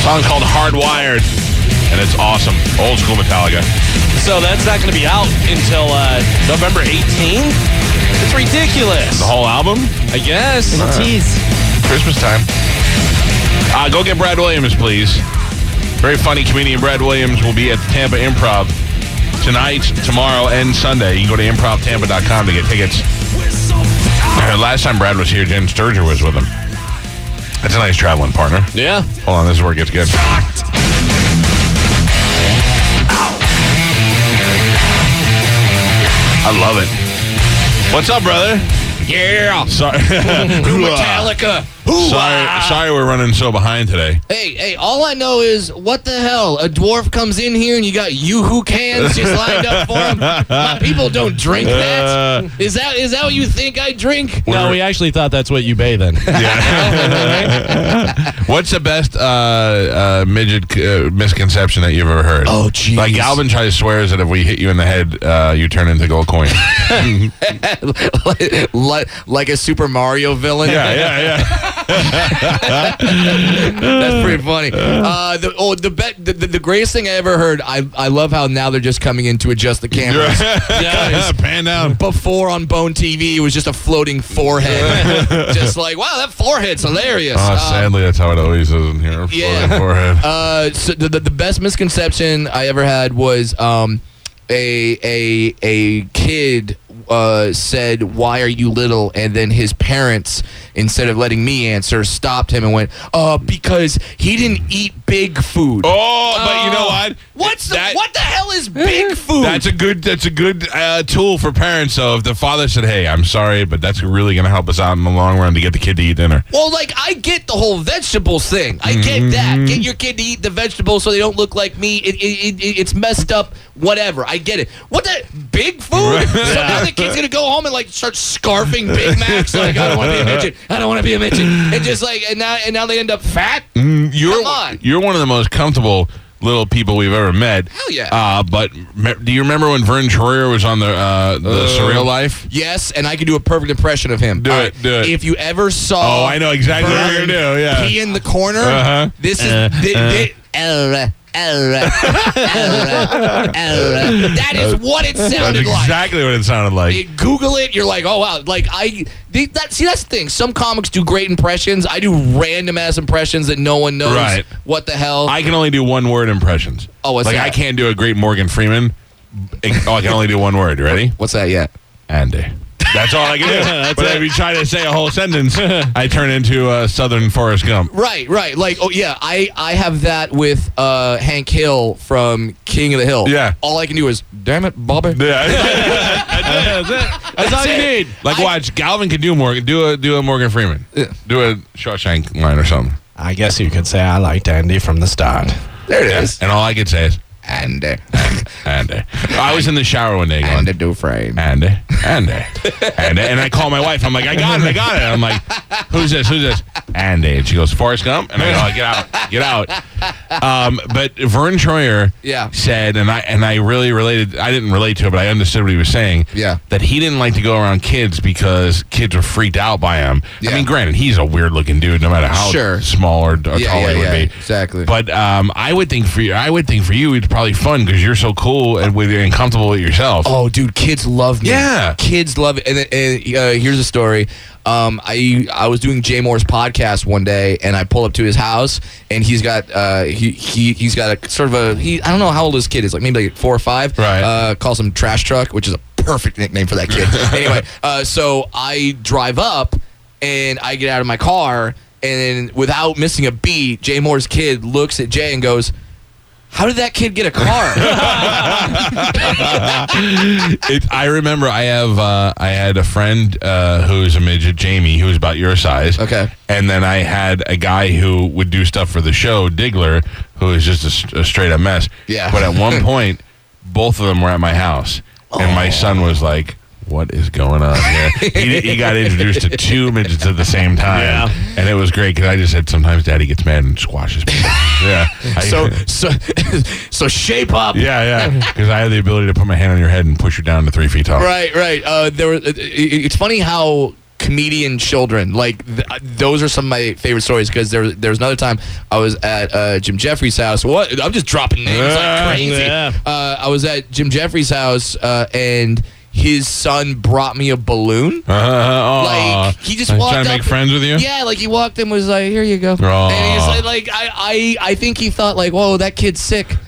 song called Hardwired, and it's awesome. Old school Metallica. So that's not going to be out until November 18th? It's ridiculous. The whole album? I guess. Tease. Christmas time. Go get Brad Williams, please. Very funny comedian Brad Williams will be at the Tampa Improv tonight, tomorrow, and Sunday. You can go to improvtampa.com to get tickets. Last time Brad was here, Jen Sturger was with him. That's a nice traveling partner. Yeah. Hold on, this is where it gets good. I love it. What's up, brother? Yeah. Sorry. Metallica. Sorry we're running so behind today. Hey, all I know is, what the hell? A dwarf comes in here and you got Yoo-hoo cans just lined up for him? My people don't drink that. Is that what you think I drink? No, we actually thought that's what you bathe in. Yeah. What's the best midget misconception that you've ever heard? Oh, jeez. Like Galvin swears that if we hit you in the head, you turn into gold coin. like a Super Mario villain? Yeah. That's pretty funny. The greatest thing I ever heard, I love how now they're just coming in to adjust the cameras. Pan down. Before on Bone TV, it was just a floating forehead. Just like, wow, that forehead's hilarious. Sadly, that's how it always is in here. Yeah. Floating forehead. So the best misconception I ever had was a kid said, "Why are you little?" And then his parents, instead of letting me answer, stopped him and went, because he didn't eat big food. Oh, but you know what? What the hell is big food? That's a good tool for parents. So if the father said, "Hey, I'm sorry, but that's really going to help us out in the long run to get the kid to eat dinner." Well, like, I get the whole vegetables thing. I get that. Get your kid to eat the vegetables so they don't look like me. It's messed up. Whatever. I get it. What the big food? So now the kid's gonna go home and like start scarfing Big Macs. Like, I don't want to be a midget. I don't want to be a midget. And just like, and now they end up fat. You're one of the most comfortable little people we've ever met. Hell yeah. But do you remember when Vern Troyer was on the Surreal Life? Yes, and I could do a perfect impression of him. Do it. If you ever saw, I know exactly what you're gonna do. Yeah. Pee in the corner. This is. That is what it sounded That's exactly what it sounded like. Google it. You're like, oh wow. Like that's the thing. Some comics do great impressions. I do random ass impressions that no one knows. Right. What the hell? I can only do one word impressions. Oh, what's that? I can't do a great Morgan Freeman. I can only do one word. You ready? What's that? Yeah. Andy. That's all I can do. But if you try to say a whole sentence, I turn into Southern Forrest Gump. Right. Like, oh yeah, I have that with Hank Hill from King of the Hill. Yeah. All I can do is, damn it, Bobby. Yeah. That's all you need. Like, watch, Galvin can do Morgan. Do a Morgan Freeman. Yeah. Do a Shawshank line or something. I guess you could say I liked Andy from the start. There it is. And all I could say is, Andy. Andy. I was in the shower one day going, Andy Dufresne. Andy. And I call my wife. I'm like, I got it. I'm like, who's this? Andy. And she goes, Forrest Gump? And I go, get out. But Vern Troyer said, and I really related, I didn't relate to it, but I understood what he was saying. Yeah. That he didn't like to go around kids because kids were freaked out by him. Yeah. I mean, granted, he's a weird looking dude, no matter how small or tall he would be. Exactly. But I would think for you, it's probably fun because you're so cool and comfortable with yourself. Oh, dude, kids love me. Yeah. Kids love it. And here's a story. I was doing Jay Moore's podcast one day, and I pull up to his house, and he's got he's got a sort of I don't know how old his kid is, like maybe like 4 or 5. Right. Calls him Trash Truck, which is a perfect nickname for that kid. Anyway, so I drive up, and I get out of my car, and without missing a beat, Jay Moore's kid looks at Jay and goes, "How did that kid get a car?" I remember I had a friend who's a midget, Jamie, who was about your size. Okay. And then I had a guy who would do stuff for the show, Diggler, who is just a straight up mess. Yeah. But at one point, both of them were at my house. And my son was like, what is going on here? He got introduced to 2 midgets at the same time. Yeah. And it was great because I just said sometimes Daddy gets mad and squashes people. Yeah. So shape up. Yeah. Because I have the ability to put my hand on your head and push you down to 3 feet tall. Right. It's funny how comedian children. Like those are some of my favorite stories because there was another time I was at Jim Jeffries' house. What? I'm just dropping names like crazy. Yeah. I was at Jim Jeffries' house and his son brought me a balloon. Like he just walked trying to make friends with you. Yeah, like he walked in and was like, "Here you go." Oh. And he's like I think he thought like, "Whoa, that kid's sick."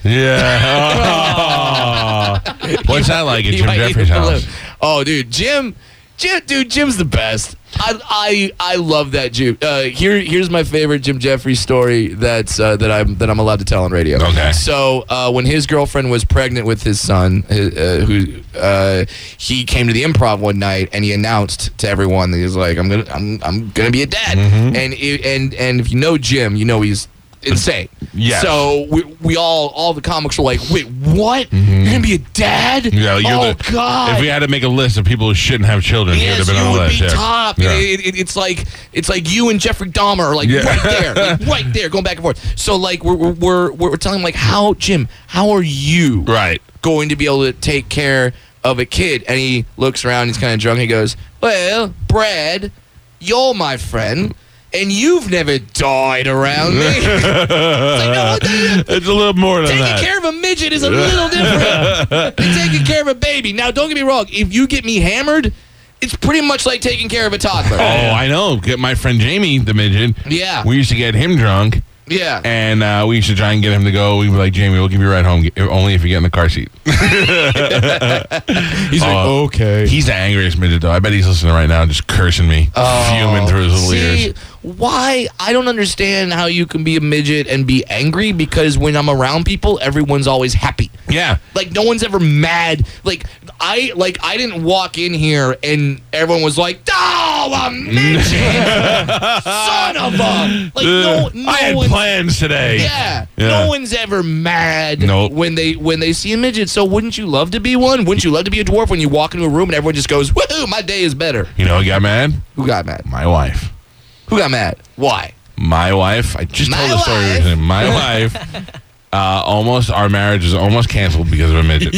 Yeah. What's that like at He Jim might eat Jeffries' a balloon. house? Oh, dude, Jim's the best. I love that Jim. Here's my favorite Jim Jeffries story that I'm allowed to tell on radio. Okay. So when his girlfriend was pregnant with his son, he came to the Improv one night and he announced to everyone that he was like, I'm gonna be a dad. Mm-hmm. And if you know Jim, you know he's insane. Yes. So we all the comics were like, wait, what? You're gonna be a dad? Mm-hmm. Yeah, you're God. If we had to make a list of people who shouldn't have children, you would have been on the would list. be Yeah. top. Yeah. It's like you and Jeffrey Dahmer are like right there, right there, going back and forth. So like we're telling him like, Jim, how are you Right. going to be able to take care of a kid? And he looks around, he's kind of drunk, and he goes, well, Brad, you're my friend, and you've never died around me. It's like, no, It's a little more than taking that. care of a midget is a little different than taking care of a baby. Now, don't get me wrong. If you get me hammered, it's pretty much like taking care of a toddler. Oh, I know. Get my friend Jamie, the midget. Yeah. We used to get him drunk, Yeah. and we used to try and get him to go. We'd be like, Jamie, we'll give you a ride home, only if you get in the car seat. He's like, okay. He's the angriest midget, though. I bet he's listening right now, just cursing me, fuming through his little ears. Why? I don't understand how you can be a midget and be angry, because when I'm around people, everyone's always happy. Yeah. Like, no one's ever mad. I didn't walk in here and everyone was like, oh, a midget! Son of a... Like, no I had one's... plans today. Yeah. Yeah. No one's ever mad Nope. when they see a midget. So wouldn't you love to be one? Wouldn't you love to be a dwarf when you walk into a room and everyone just goes, woohoo, my day is better? You know who got mad? Who got mad? My wife. Who got mad? Why? My wife. I just My told the story wife. recently. My wife. Our marriage is almost canceled because of a midget.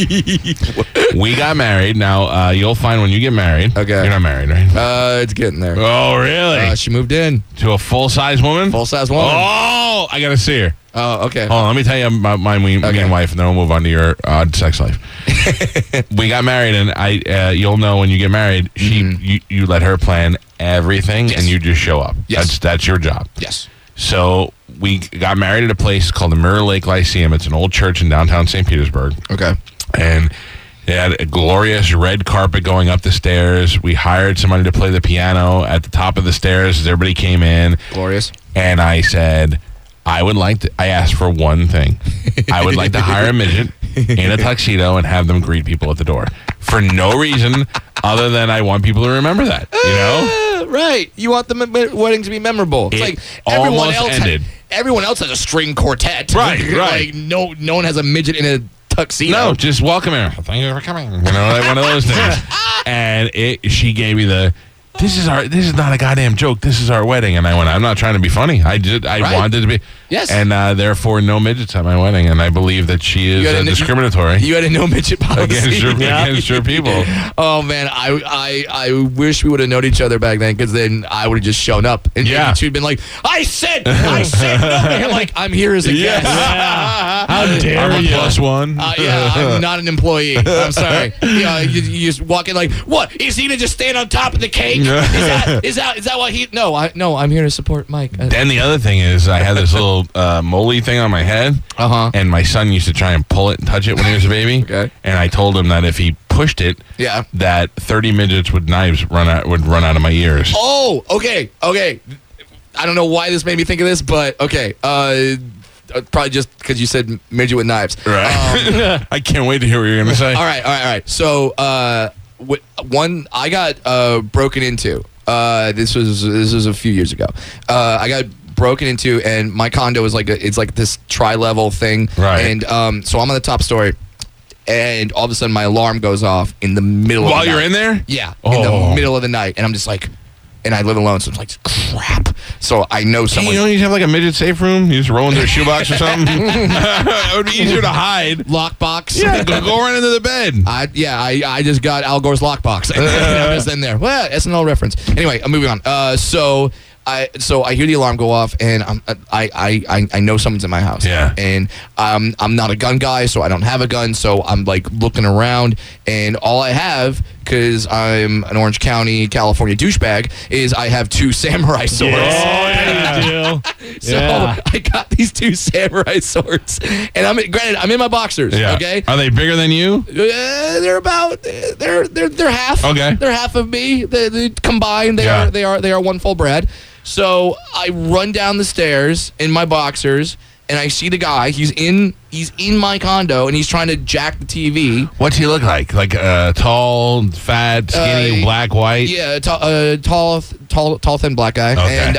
We got married. Now, you'll find when you get married. Okay. You're not married, right? It's getting there. Oh, really? She moved in. To a full-size woman? Full-size woman. Oh, I got to see her. Oh, okay. Hold on, let me tell you about me and wife, and then we'll move on to your odd sex life. We got married, and you'll know when you get married, you let her plan everything, Yes. and you just show up. Yes. That's your job. Yes. So we got married at a place called the Mirror Lake Lyceum. It's an old church in downtown St. Petersburg. Okay. And they had a glorious red carpet going up the stairs. We hired somebody to play the piano at the top of the stairs as everybody came in. Glorious. And I said, I asked for one thing. I would like to hire a midget in a tuxedo and have them greet people at the door. For no reason other than I want people to remember that, you know? Right. You want the wedding to be memorable. It's It like everyone almost else ended. Everyone else has a string quartet. Right, right. Like no one has a midget in a tuxedo. No, just welcome her. Thank you for coming. You know, like one of those things. And she gave me this is not a goddamn joke. This is our wedding. And I went, I'm not trying to be funny. I Right. wanted to be. Yes. And therefore, no midgets at my wedding. And I believe that she is discriminatory You had a no midget policy. against your people. Oh man, I wish we would have known each other back then, because then I would have just shown up and Yeah. she'd been like, I said no. And like, I'm here as a guest. How dare I'm a you? +1. Yeah, I'm not an employee. I'm sorry. You just walk in like, what? Is he gonna just stand on top of the cake? Is that what he? No, I'm here to support Mike. Then the other thing is, I had this little moly thing on my head, and my son used to try and pull it and touch it when he was a baby. Okay. And I told him that if he pushed it, Yeah. that 30 midgets with knives would run out of my ears. Oh, okay. I don't know why this made me think of this, but okay. Probably just because you said midget with knives. Right. I can't wait to hear what you're gonna say. All right. So, one I got broken into. This was a few years ago. I got broken into, and my condo is it's like this tri-level thing. Right. And so I'm on the top story, and all of a sudden my alarm goes off in the middle of the While night. you're in there? Yeah, in Oh. the middle of the night, and I'm just like, and I live alone, so it's like crap. So I know Hey, someone. you don't need to have like a midget safe room. You just roll into a shoebox or something. It would be easier to hide. Lockbox. Yeah, go right into the bed. I just got Al Gore's lockbox. And I was in there. Well, SNL reference. Anyway, I'm moving on. So I hear the alarm go off, and I know someone's in my house. Yeah. And I'm not a gun guy, so I don't have a gun. So I'm like looking around, and all I have, because I'm an Orange County, California douchebag, is I have 2 samurai swords. Yeah, you do. So Yeah. I got these 2 samurai swords, and I'm in my boxers. Yeah. Okay. Are they bigger than you? They're about they're half. Okay. They're half of me. They combined they are one full Brad. So I run down the stairs in my boxers, and I see the guy. He's in my condo, and he's trying to jack the TV. What's he look like? Like tall, fat, skinny, black, white? Yeah, tall, thin black guy. Okay. And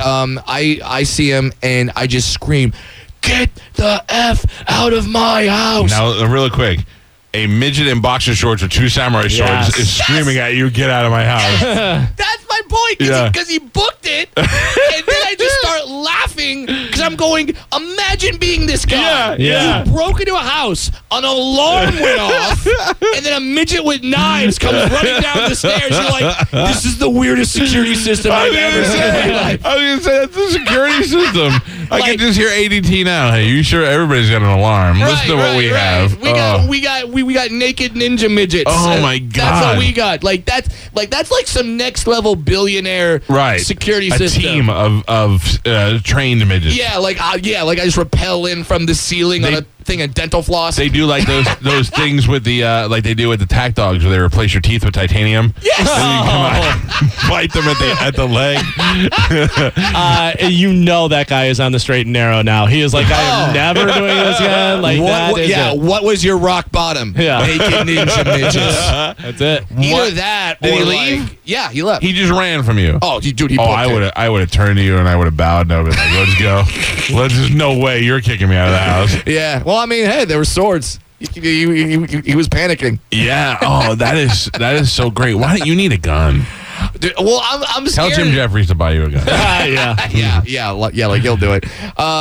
I see him, and I just scream, "Get the F out of my house!" Now, really quick. A midget in boxer shorts with 2 samurai swords Yes. is screaming at you, "Get out of my house." That's my point, because he booked it, and then I just start laughing because I'm going, imagine being this guy. Yeah. You broke into a house, an alarm went off, and then a midget with knives comes running down the stairs. You're like, this is the weirdest security system I've ever seen in my life. I was going to say, that's the security system. I Like- can just hear ADT now. Hey, you sure everybody's got an alarm? Listen to what we have. We got naked ninja midgets. Oh, my That's God. what we got. That's like some next level billionaire security a system. team of trained midgets. Yeah, like I just rappel in from the ceiling on a thing of dental floss. They do like those things with the like they do with the tack dogs, where they replace your teeth with titanium. Yes. And you come out, bite them at the leg. You know that guy is on the straight and narrow now. He is like, I am never doing this again. Like that is it. What was your rock bottom? Yeah. Naked ninja midgets. That's it. Either that or Did he leave? like, yeah, he left. He just ran from you. Oh, dude, he Oh, booked I would have turned to you and I would have bowed and I would have been like, let's go. There's no way you're kicking me out of the house. Yeah. Well, I mean, hey, there were swords. He was panicking. Yeah. Oh, that is so great. Why don't you need a gun? Dude, well, I'm Tell scared. Jim Jeffries to buy you a gun. Yeah. Like he'll do it.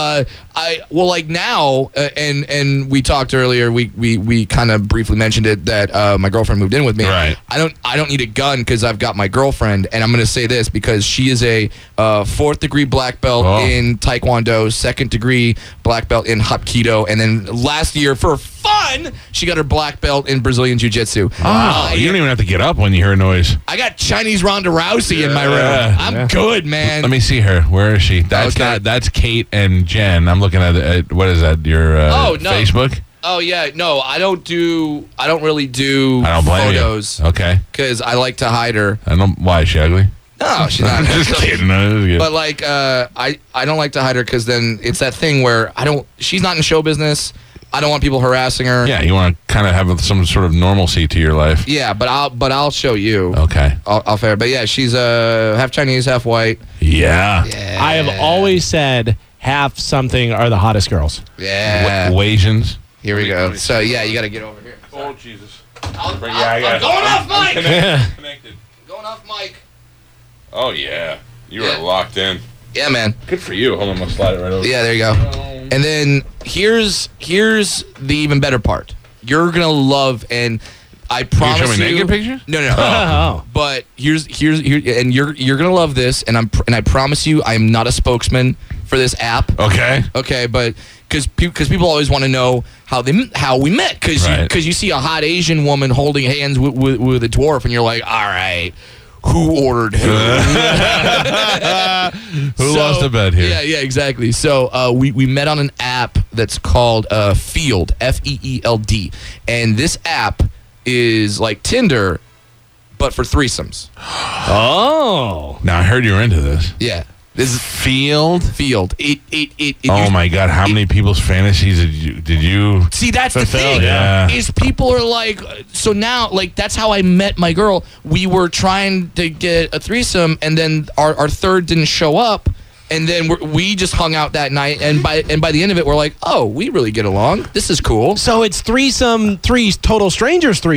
Like now, and we talked earlier. We kind of briefly mentioned it that my girlfriend moved in with me. Right. I don't need a gun because I've got my girlfriend, and I'm going to say this because she is a 4th degree black belt in Taekwondo, 2nd degree black belt in Hapkido, and then last year for fun she got her black belt in Brazilian Jiu Jitsu. Oh, you don't even have to get up when you hear a noise. I got Chinese Ronda Rousey in my room. Yeah. I'm good, man. Let me see her. Where is she? That's Okay. not. That's Kate and Jen. I'm looking at what is that? Your Oh, no. Facebook? Oh yeah, no, I don't really do I don't blame photos you. Okay. because I like to hide her. I don't. Why is she ugly? No, she's not. Just kidding. No, this is good. But like, I don't like to hide her because then it's that thing where she's not in show business. I don't want people harassing her. Yeah, you want to kind of have some sort of normalcy to your life. Yeah, but I'll show you. Okay. I'll fair. But yeah, she's half Chinese, half white. Yeah. I have always said half something are the hottest girls. Yeah. Asians. Here we go. So yeah, you got to get over here. Oh Jesus. I'm I got going off mic. Connected. Going off mic. Oh yeah. You Yeah. are locked in. Yeah, man. Good for you. Hold on, I'm gonna slide it right over. Yeah, there you go. And then here's the even better part. You're gonna love, and I promise you. show me naked pictures? No, no. Oh. But here's and you're gonna love this, and I promise you, I am not a spokesman for this app. Okay. Okay, but because people always want to know how we met, because Right. you see a hot Asian woman holding hands with a dwarf, and you're like, all right. Who ordered who? Who lost a bet here? Yeah, exactly. So we met on an app that's called Feeld, Feeld, and this app is like Tinder, but for threesomes. Oh. Now I heard you were into this. Yeah, this is Field. Feeld. It Oh my God! How many people's fantasies did you? See, that's the Fulfilled, thing. yeah. Is people are like, so now, like, that's how I met my girl. We were trying to get a threesome, and then our third didn't show up, and then we just hung out that night. And by the end of it, we're like, oh, we really get along. This is cool. So it's threesome, three total strangers threesome.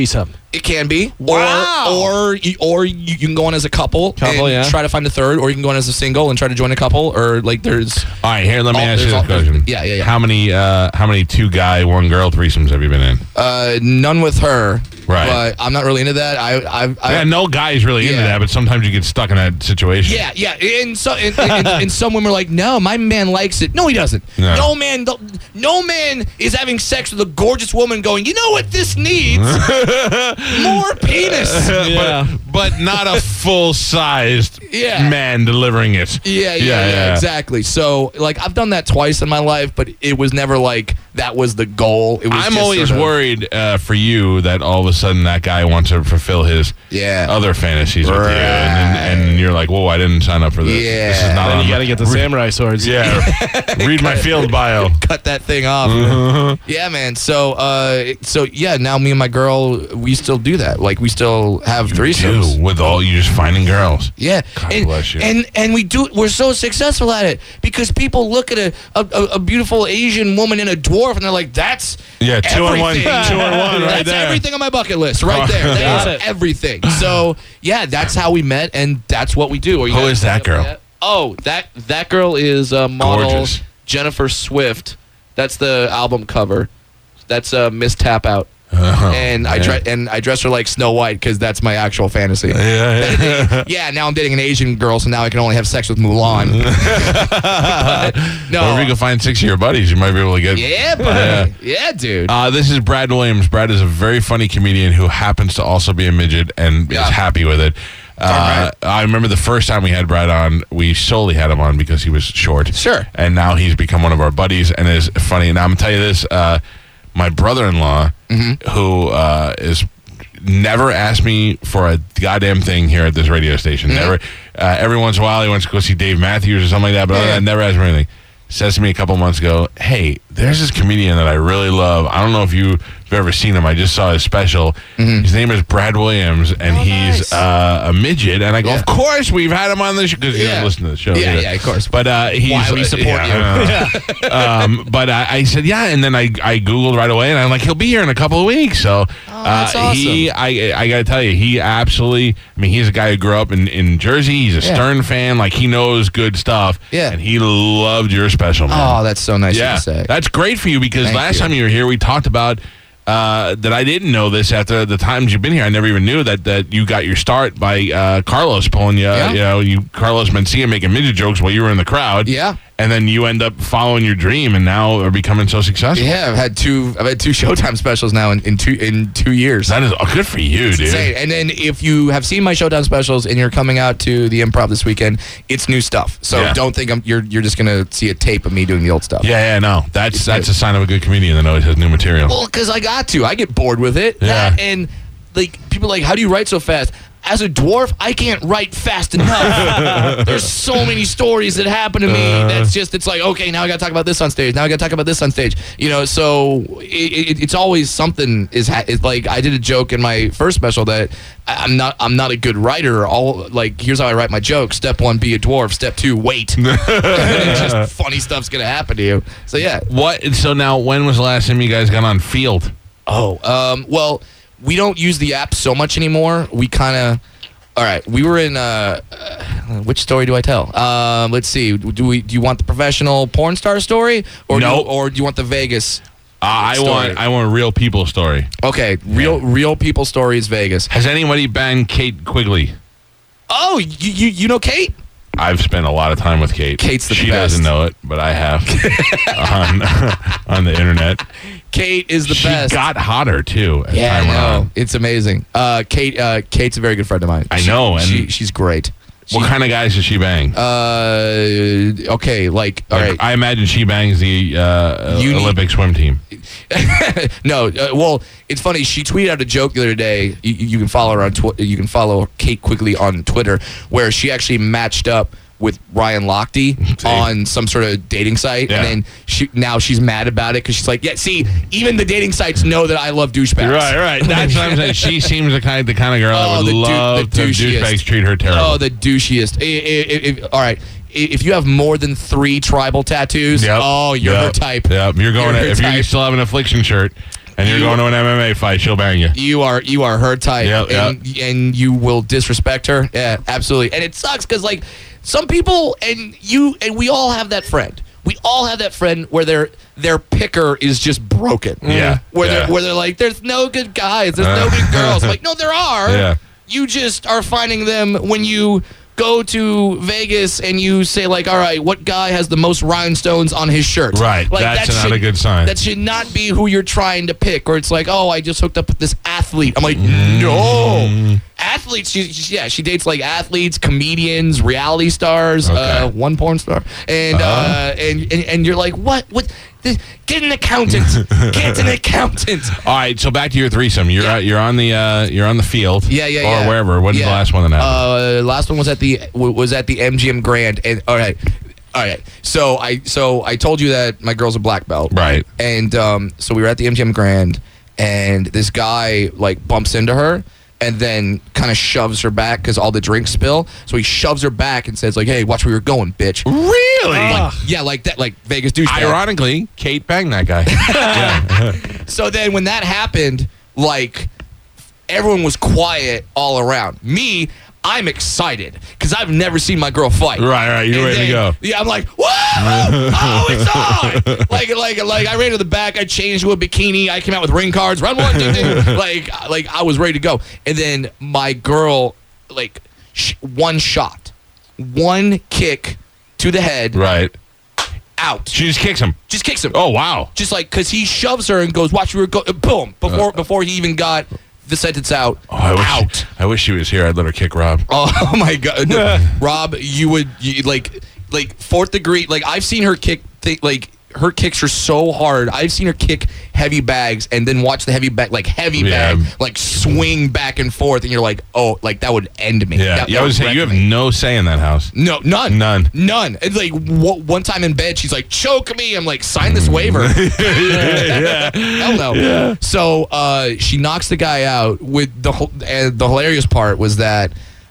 It can be. Wow. Or you can go on as a couple and yeah. try to find a third, or you can go on as a single and try to join a couple, or like there's... All right, here, let me ask you there's this question. Yeah. How many 2-guy, 1-girl threesomes have you been in? None with her. Right. But I'm not really into that. Yeah, no guy's really into Yeah. that, but sometimes you get stuck in that situation. Yeah. And some women are like, no, my man likes it. No, he doesn't. No. No man is having sex with a gorgeous woman going, you know what this needs? More penis. Yeah. But not a full-sized Yeah. man delivering it. Yeah, exactly. So, like, I've done that twice in my life, but it was never like that was the goal. It was I'm just always sort of- worried for you that all of a sudden that guy wants to fulfill his other fantasies with you, and you're like, whoa, I didn't sign up for this. Yeah. This is not Then on you my- got to get the samurai swords. Yeah, read my field bio. Cut that thing off. Yeah, man. So yeah, now me and my girl, we still do that. Like, we still have threesomes. Dude, with all you just finding girls. Yeah, God bless you. And we do. We're so successful at it because people look at a beautiful Asian woman and a dwarf, and they're like, "That's Yeah, 2 on 1, 2 everything. on 1, right That's there. everything on my bucket list, right there. Got That's it. everything." So yeah, that's how we met, and that's what we do. Are you Who guys is that familiar girl? with Oh, that girl is model Gorgeous. Jennifer Swift. That's the album cover. That's Miss Tap Out. And I yeah. dress her like Snow White because that's my actual fantasy. Yeah. Yeah, now I'm dating an Asian girl, so now I can only have sex with Mulan. But, no. Or if you can find 6 of your buddies, you might be able to get. Yeah, buddy. Yeah, dude. This is Brad Williams. Brad is a very funny comedian who happens to also be a midget and is happy with it. Right. I remember the first time we had Brad on, we solely had him on because he was short. Sure. And now he's become one of our buddies and is funny. Now, I'm going to tell you this. My brother-in-law, who is never asked me for a goddamn thing here at this radio station. Never. Every once in a while, he wants to go see Dave Matthews or something like that, but other than that, never asked me anything. Says to me a couple months ago, hey, there's this comedian that I really love. I don't know if you've ever seen him. I just saw his special. His name is Brad Williams, and he's a midget. And I go, of course, we've had him on the show. Because you don't listen to the show. Yeah, of course. But he's... Why we support you. But I said, yeah, and then I Googled right away, and I'm like, he'll be here in a couple of weeks. So that's awesome. I got to tell you, he absolutely... I mean, he's a guy who grew up in Jersey. He's a Stern fan. Like, he knows good stuff. Yeah. And he loved your special, man. Oh, that's so nice of you Yeah, to say. that's great for you because Thank last you. time you were here, we talked about that I didn't know this after the times you've been here. I never even knew that you got your start by Carlos pulling you. Yeah. You know, Carlos Mencia making midget jokes while you were in the crowd. Yeah. And then you end up following your dream and now are becoming so successful. Yeah, I've had two Showtime specials now in 2 years. That is good for you, dude. Insane. And then if you have seen my Showtime specials and you're coming out to the Improv this weekend, it's new stuff. So don't think you're just gonna see a tape of me doing the old stuff. Yeah, no. That's a sign of a good comedian that always has new material. Well, because I got to. I get bored with it. Yeah. And like people are like, how do you write so fast? As a dwarf, I can't write fast enough. There's so many stories that happen to me. It's like, okay, now I got to talk about this on stage. Now I got to talk about this on stage. You know, so it's always something it's like I did a joke in my first special that I'm not a good writer. Here's how I write my joke. Step 1, be a dwarf. Step 2, wait. And it's just funny stuff's gonna happen to you. So yeah. So now, when was the last time you guys got on Field? Well, we don't use the app so much anymore. We kind of... All right, we were in... which story do I tell? Let's see. Do you want the professional porn star story? Or No. do you want the Vegas I story? want a real people story. Okay, real people story is Vegas. Has anybody banged Kate Quigley? Oh, you know Kate? I've spent a lot of time with Kate. Kate's the She best. doesn't know it, but I have on the internet. Kate is the She best. got hotter too. As Yeah, I time went know. on. It's amazing. Kate's a very good friend of mine. I know, and- she's great. What kind of guys does she bang? Okay, all right. I imagine she bangs the Olympic swim team. No, well, it's funny. She tweeted out a joke the other day. You can follow her on Twitter. You can follow Kate Quigley on Twitter, where she actually matched up with Ryan Lochte on some sort of dating site, Yeah. and then now she's mad about it because she's like, yeah, see, even the dating sites know that I love douchebags. Right. That's what I'm saying. She seems the kind of girl that would love the to have douchiest. douchebags treat her terrible. Oh, the douchiest. All right. If you have more than 3 tribal tattoos, Yep. oh, you're her Yep. type. Yep. You're going You're her if you type. still have an affliction shirt. And you're going to an MMA fight, she'll bang you. You are her type, Yep, and you will disrespect her. Yeah, absolutely. And it sucks because like some people and we all have that friend. We all have that friend where their picker is just broken. Yeah. Where they're like, there's no good guys, there's no good girls. Like, no, there are. Yeah. You just are finding them when you go to Vegas and you say like, all right, what guy has the most rhinestones on his shirt? Right. Like, That's not a good sign. That should not be who you're trying to pick. Or it's like, oh, I just hooked up with this athlete. I'm like, no. Athletes, she dates like athletes, comedians, reality stars, Okay. one porn star, and you're like, what? Get an accountant. Get an accountant. All right, so back to your threesome. You're on the field. Yeah. Or wherever. When's the last one that happened? Last one was at the MGM Grand, and all right. So I told you that my girl's a black belt, Right. And so we were at the MGM Grand, and this guy like bumps into her. And then kind of shoves her back because all the drinks spill. So he shoves her back and says, like, hey, watch where you're going, bitch. Really? Yeah, like that, like Vegas douchebag. Ironically, Kate banged that guy. Yeah. So then when that happened, like, everyone was quiet all around. Me, I'm excited because I've never seen my girl fight. Right. You're ready to go. Yeah, I'm like, whoa! Oh, it's on! like I ran to the back. I changed to a bikini. I came out with ring cards. Round one, ding, ding. Like I was ready to go. And then my girl, like, one shot, one kick to the head. Right. Out. She just kicks him. Just kicks him. Oh, wow. Just like, because he shoves her and goes, watch where you're going. Boom. Before he even got the sentence out. Oh, I wish she was here. I'd let her kick Rob. Oh my God, no. Rob, you like fourth degree. Like I've seen her kick. Her kicks are so hard. I've seen her kick heavy bags and then watch the heavy bag, like swing back and forth, and you're like, oh, like that would end me. Yeah. I was saying you have no say in that house. No, none. None. And like one time in bed, she's like, choke me. I'm like, sign this waiver. Hell no. Yeah. So she knocks the guy out. With the hilarious part was that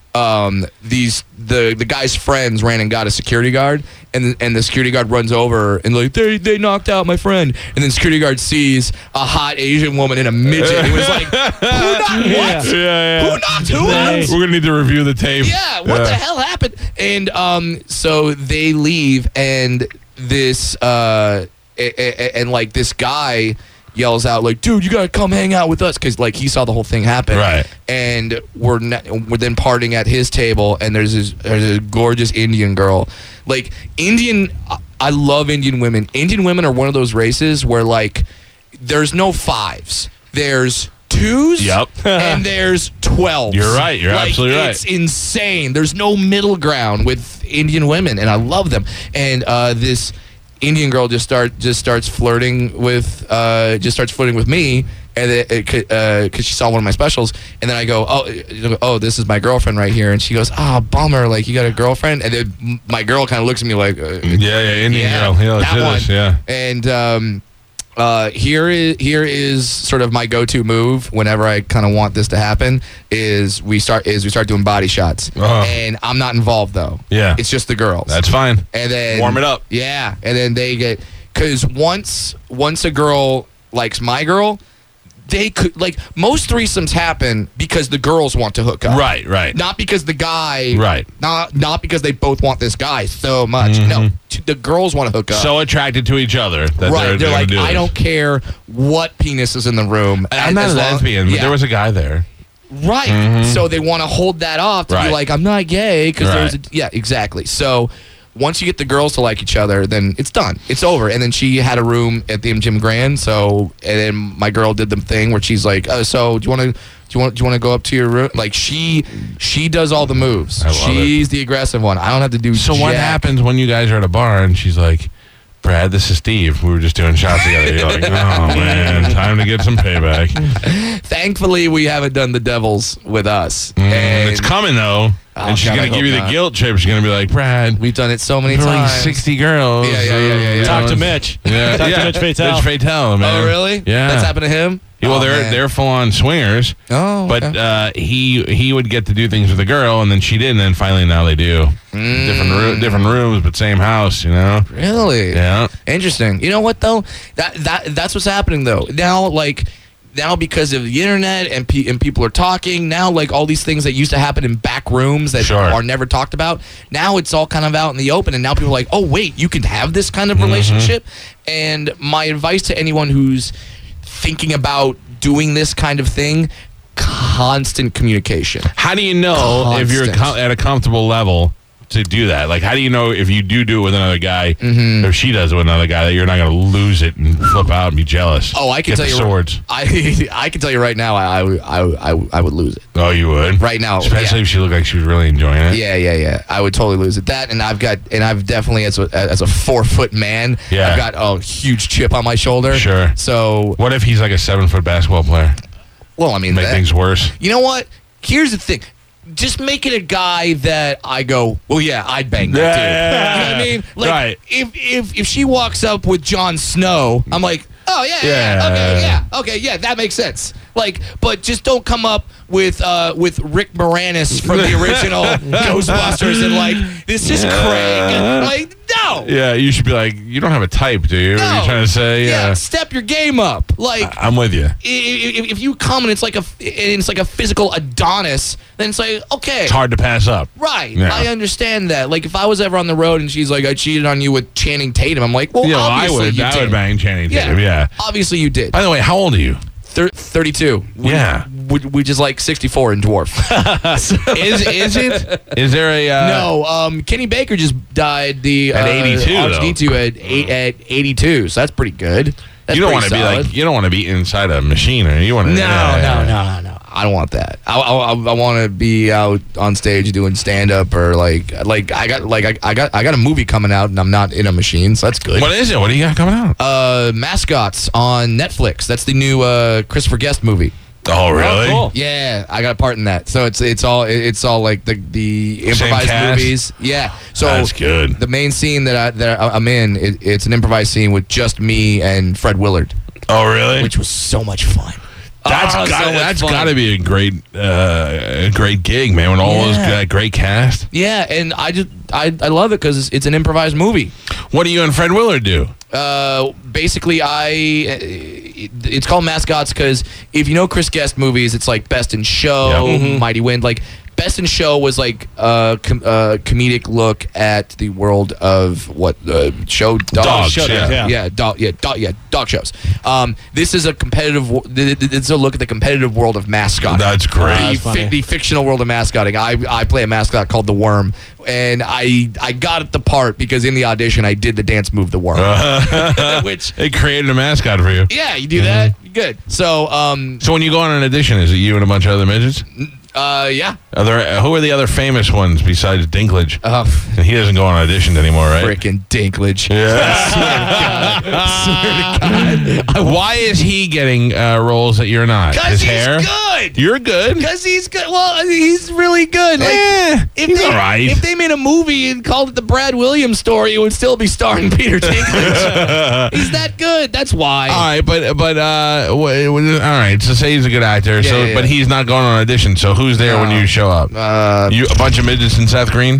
the guy's friends ran and got a security guard, and the security guard runs over and like they knocked out my friend, and then security guard sees a hot Asian woman in a midget. He was like, who knocked what? Yeah. Who knocked who else? We're gonna need to review the tape. Yeah, what the hell happened? And so they leave, and this and like this guy yells out like, dude, you gotta come hang out with us, because like he saw the whole thing happen. Right. And we're then partying at his table, and there's a gorgeous Indian girl. Like I love Indian women. Indian women are one of those races where like there's no fives. There's twos. Yep. And there's 12s. You're right. You're absolutely right. It's insane. There's no middle ground with Indian women, and I love them. And this Indian girl just starts flirting with me, and because she saw one of my specials, and then I go, oh, this is my girlfriend right here, and she goes, bummer, like you got a girlfriend, and then my girl kind of looks at me like, Indian girl, that one, yeah, and here is sort of my go-to move whenever I kind of want this to happen is we start doing body shots, and I'm not involved though. Yeah, it's just the girls. That's fine. And then warm it up. Yeah, and then they get, because once a girl likes my girl, they could, like, most threesomes happen because the girls want to hook up. Right. Not because the guy. Right. Not because they both want this guy so much. Mm-hmm. No, the girls want to hook up. So attracted to each other that they're like, I don't this. care what penis is in the room. I'm not a lesbian, but there was a guy there. Right. Mm-hmm. So they want to hold that off to be like, I'm not gay, because there's exactly. So once you get the girls to like each other, then it's done. It's over. And then she had a room at the MGM Grand. So, and then my girl did the thing where she's like, so do you want to go up to your room? Like she does all the moves. She's the aggressive one. I don't have to do. So what happens when you guys are at a bar and she's like, Brad, this is Steve. We were just doing shots together. You're like, oh, man, time to get some payback. Thankfully, we haven't done the devils with us. And it's coming, though. And she's going to give you the guilt trip. She's going to be like, Brad, we've done it so many like times. 60 girls. Yeah. Talk to Mitch. Yeah. Talk to Mitch Fatel. Mitch Fatel, man. Oh, really? Yeah. That's happened to him? Well, Oh, they're man. they're full on swingers. Oh, but okay. he would get to do things with the girl, and then she didn't. And finally, now they do. Different rooms, but same house. You know. Really? Yeah. Interesting. You know what though? That's what's happening though. Now because of the internet and people are talking now, like all these things that used to happen in back rooms that Sure. are never talked about. Now it's all kind of out in the open, and now people are like, oh wait, you can have this kind of relationship. And my advice to anyone who's thinking about doing this kind of thing: constant communication. How do you know if you're Constant. at a comfortable level to do that? Like, how do you know if you do it with another guy, or she does it with another guy, that you're not going to lose it and flip out and be jealous? Oh, I can Get tell the you. swords. I can tell you right now. I would lose it Oh, you would right now. especially yeah. if she looked like she was really enjoying it. Yeah. I would totally lose it. That, and I've definitely as a 4-foot man, Yeah. I've got a huge chip on my shoulder. Sure. So, What if he's like a 7-foot basketball player? well, I mean, Make things worse. you know what? Here's the thing. Just make it a guy that I go, well, yeah, I'd bang that dude. You know what I mean? Like, Right. if she walks up with Jon Snow, I'm like, oh, yeah, okay, that makes sense. Like, but just don't come up with Rick Moranis from the original Ghostbusters and like, this is Craig. Like, no. Yeah, you should be like, you don't have a type, do you? What are No. you trying to say? Yeah, step your game up. Like, I'm with you. if you come and it's like a physical Adonis, then it's like, okay. It's hard to pass up. Right. Yeah. I understand that. Like, if I was ever on the road and she's like, I cheated on you with Channing Tatum, I'm like, well, Yeah, well, I obviously would. you I did. would bang Channing Tatum. Yeah. Obviously you did. By the way, how old are you? 32. Yeah. We just like 64 in dwarf. Is it? Is there a? No, Kenny Baker just died At 82, R2-D2 at 82, so that's pretty good. That's You don't pretty want to be solid. like. You don't want to be inside a machine, or you want to. No. I don't want that. I want to be out on stage doing stand up or I got a movie coming out and I'm not in a machine, so that's good. What is it? What do you got coming out? Mascots on Netflix. That's the new Christopher Guest movie. Oh, really? cool. Yeah, I got a part in that. So it's all like the improvised cast? movies. Yeah. So That's good. the main scene that I'm in, it's an improvised scene with just me and Fred Willard, Oh, really? which was so much fun. That's so much fun. got to be a great gig, man. With all those that great cast. Yeah, and I love it because it's an improvised movie. What do you and Fred Willard do? Basically, it's called Mascots because if you know Chris Guest movies, it's like Best in Show, Mighty Wind. Like Best in Show was like a comedic look at the world of what show Dogs, Show yeah. dog shows. This is a competitive. It's a look at the competitive world of mascot. That's great. The fictional world of mascotting. I play a mascot called the Worm, and I got the part because in the audition I did the dance move the Worm, which They created a mascot for you. yeah, you do that, good. So So when you go on an audition, is it you and a bunch of other midgets? yeah, Who are the other famous ones besides Dinklage? And he doesn't go on auditions anymore, right? freaking Dinklage. Yeah. Swear to God. Why is he getting roles that you're not? Because His he's hair? good. You're good. Because he's good. Well, he's really good. Like, He's all right. If they made a movie and called it the Brad Williams story, it would still be starring Peter Dinklage. He's that good. That's why. All right, but all right. So say he's a good actor. Yeah. But he's not going on audition. So who's there when you show up? You a bunch of midgets and Seth Green.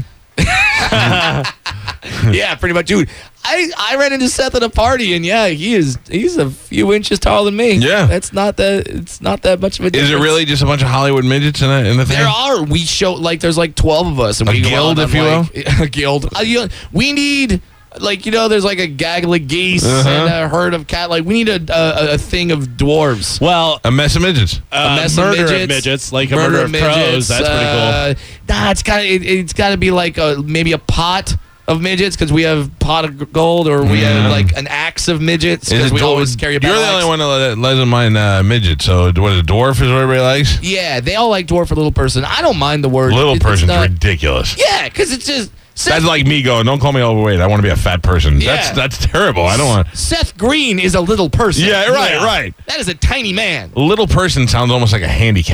Yeah, pretty much, dude. I ran into Seth at a party, and yeah, he's a few inches taller than me. Yeah. it's not that much of a difference. Is it really just a bunch of Hollywood midgets in the thing? There are. We show like there's like 12 of us, and A we go guild, out if you on, like, a guild. We need. Like, there's like a gaggle of geese and a herd of cat. Like, we need a thing of dwarves. Well, A mess of midgets. A mess murder of of midgets, like a murder of crows. midgets, That's pretty cool. Nah, it's got to be like maybe a pot of midgets because we have pot of gold, or we have like an axe of midgets because we always carry a You're battle the axe. only one that doesn't mind midget. So what is a dwarf is what everybody likes? Yeah, they all like dwarf or little person. I don't mind the word. Little It's person's not- ridiculous. Yeah, because it's just. That's like me going, don't call me overweight. I want to be a fat person. Yeah. That's terrible. I don't want. Seth Green is a little person. Yeah, right. That is a tiny man. Little person sounds almost like a handicap.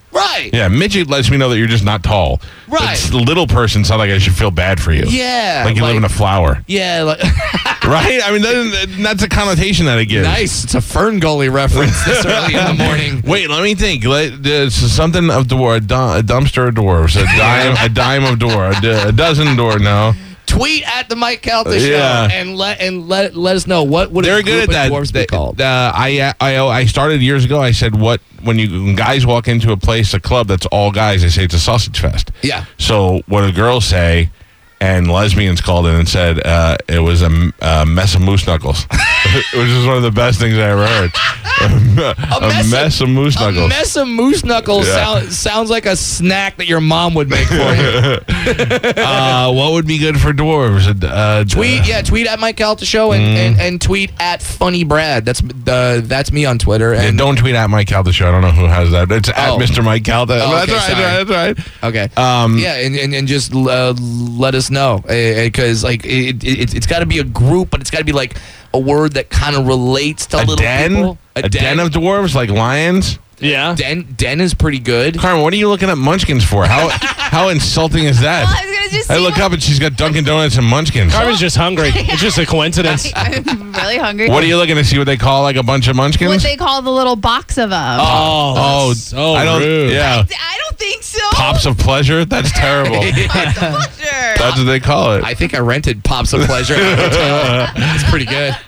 Right. Yeah, midget lets me know that you're just not tall. Right. It's the little person sounds like I should feel bad for you. Yeah. Like you live in a flower. Yeah. Like, Right? I mean, that's a connotation that it gives. nice. It's a Fern Gully reference this early in the morning. Wait, let me think. There's something of door, a dumpster of dwarves, a dime of door, a dozen door. No, Tweet at the Mike Calta show Yeah. and let us know what would they're a good group at of that. dwarves be called. I started years ago. I said when guys walk into a place, a club that's all guys, they say it's a sausage fest. Yeah. So what do girls say? And lesbians called in and said it was a mess of moose knuckles, which is one of the best things I ever heard. a mess of moose knuckles. A mess of moose knuckles Yeah. sounds like a snack that your mom would make for you. What would be good for dwarves? Tweet at Mike Calta show and tweet at Funny Brad. That's me on Twitter. And And don't tweet at Mike Calta show. I don't know who has that. It's at Oh. Mr. Mike Calta. Oh, okay, That's right. That's right. okay, and just let us know because like it's got to be a group, but it's got to be like a word that kind of relates to A little den? people. A den of dwarves like lions? Yeah. Den is pretty good. Carmen, what are you looking at Munchkins for? How insulting is that? Well, I was gonna just. I see look what- up and she's got Dunkin' Donuts and Munchkins. Carmen's just hungry. It's just a coincidence. I'm really hungry. What are you looking to see? What they call like a bunch of Munchkins? What they call the little box of them. Oh, that's so I don't. rude. Yeah, I don't think so. pops of pleasure. That's terrible. Sure. That's what they call it. I think I rented Pops of Pleasure. It's pretty good.